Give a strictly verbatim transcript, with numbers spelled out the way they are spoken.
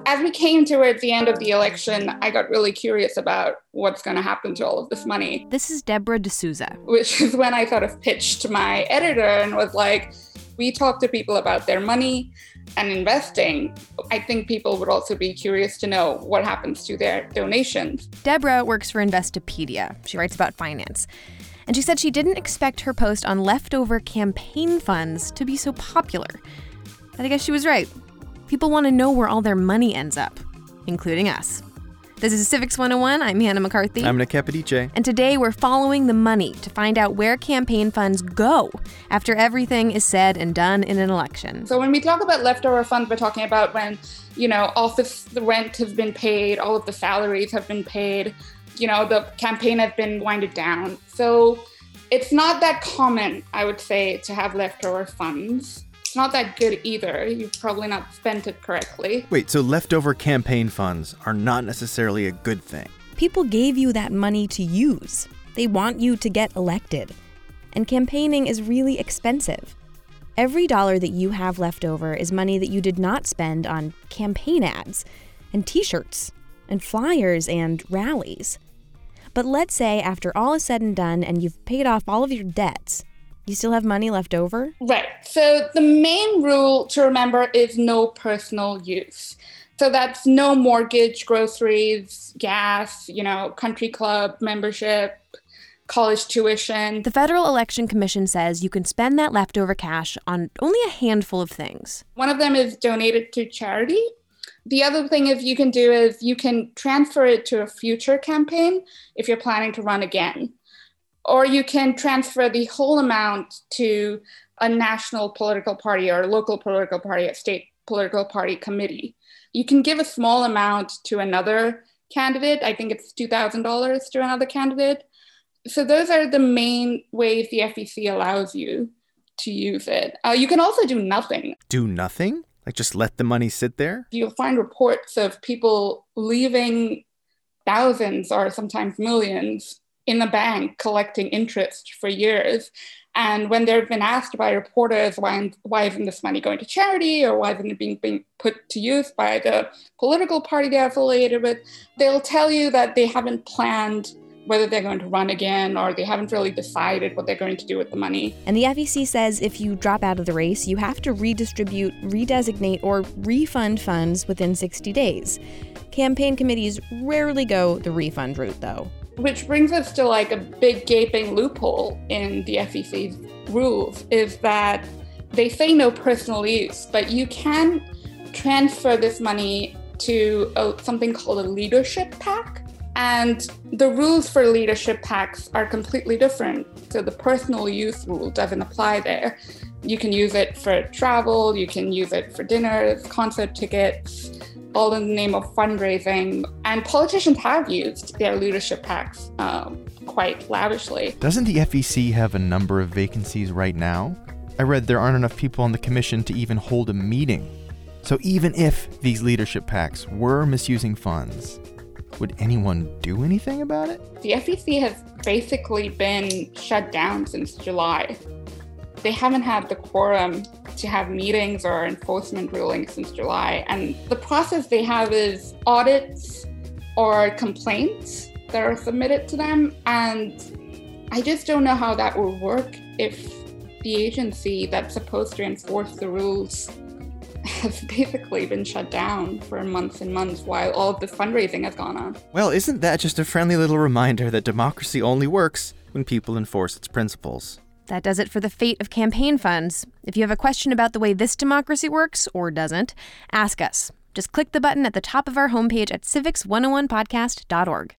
As we came towards the end of the election, I got really curious about what's going to happen to all of this money. This is Deborah D'Souza. Which is when I sort of pitched to my editor and was like, we talk to people about their money and investing. I think people would also be curious to know what happens to their donations. Deborah works for Investopedia. She writes about finance. And she said she didn't expect her post on leftover campaign funds to be so popular. But I guess she was right. People want to know where all their money ends up, including us. This is Civics one oh one. I'm Hannah McCarthy. I'm Nick Capodice. And today we're following the money to find out where campaign funds go after everything is said and done in an election. So when we talk about leftover funds, we're talking about when, you know, office the rent has been paid, all of the salaries have been paid, you know, the campaign has been winded down. So it's not that common, I would say, to have leftover funds. It's not that good either. You've probably not spent it correctly. Wait, so leftover campaign funds are not necessarily a good thing? People gave you that money to use. They want you to get elected. And campaigning is really expensive. Every dollar that you have left over is money that you did not spend on campaign ads and t-shirts and flyers and rallies. But let's say after all is said and done and you've paid off all of your debts, you still have money left over? Right. So the main rule to remember is no personal use. So that's no mortgage, groceries, gas, you know, country club membership, college tuition. The Federal Election Commission says you can spend that leftover cash on only a handful of things. One of them is donated to charity. The other thing is you can do is you can transfer it to a future campaign if you're planning to run again. Or you can transfer the whole amount to a national political party or a local political party, a state political party committee. You can give a small amount to another candidate. I think it's two thousand dollars to another candidate. So those are the main ways the F E C allows you to use it. Uh, you can also do nothing. Do nothing? Like just let the money sit there? You'll find reports of people leaving thousands or sometimes millions in the bank collecting interest for years. And when they've been asked by reporters, why, why isn't this money going to charity or why isn't it being, being put to use by the political party they're affiliated with, they'll tell you that they haven't planned whether they're going to run again or they haven't really decided what they're going to do with the money. And the F E C says if you drop out of the race, you have to redistribute, redesignate, or refund funds within sixty days. Campaign committees rarely go the refund route, though. Which brings us to like a big gaping loophole in the F E C's rules is that they say no personal use, but you can transfer this money to a, something called a leadership PAC. And the rules for leadership PACs are completely different. So the personal use rule doesn't apply there. You can use it for travel, you can use it for dinners, concert tickets, all in the name of fundraising. And politicians have used their leadership PACs um, quite lavishly. Doesn't the F E C have a number of vacancies right now? I read there aren't enough people on the commission to even hold a meeting. So even if these leadership PACs were misusing funds, would anyone do anything about it? The F E C has basically been shut down since July. They haven't had the quorum to have meetings or enforcement rulings since July. And the process they have is audits or complaints that are submitted to them. And I just don't know how that will work if the agency that's supposed to enforce the rules has basically been shut down for months and months while all of the fundraising has gone on. Well, isn't that just a friendly little reminder that democracy only works when people enforce its principles? That does it for the fate of campaign funds. If you have a question about the way this democracy works, or doesn't, ask us. Just click the button at the top of our homepage at civics one oh one podcast dot org.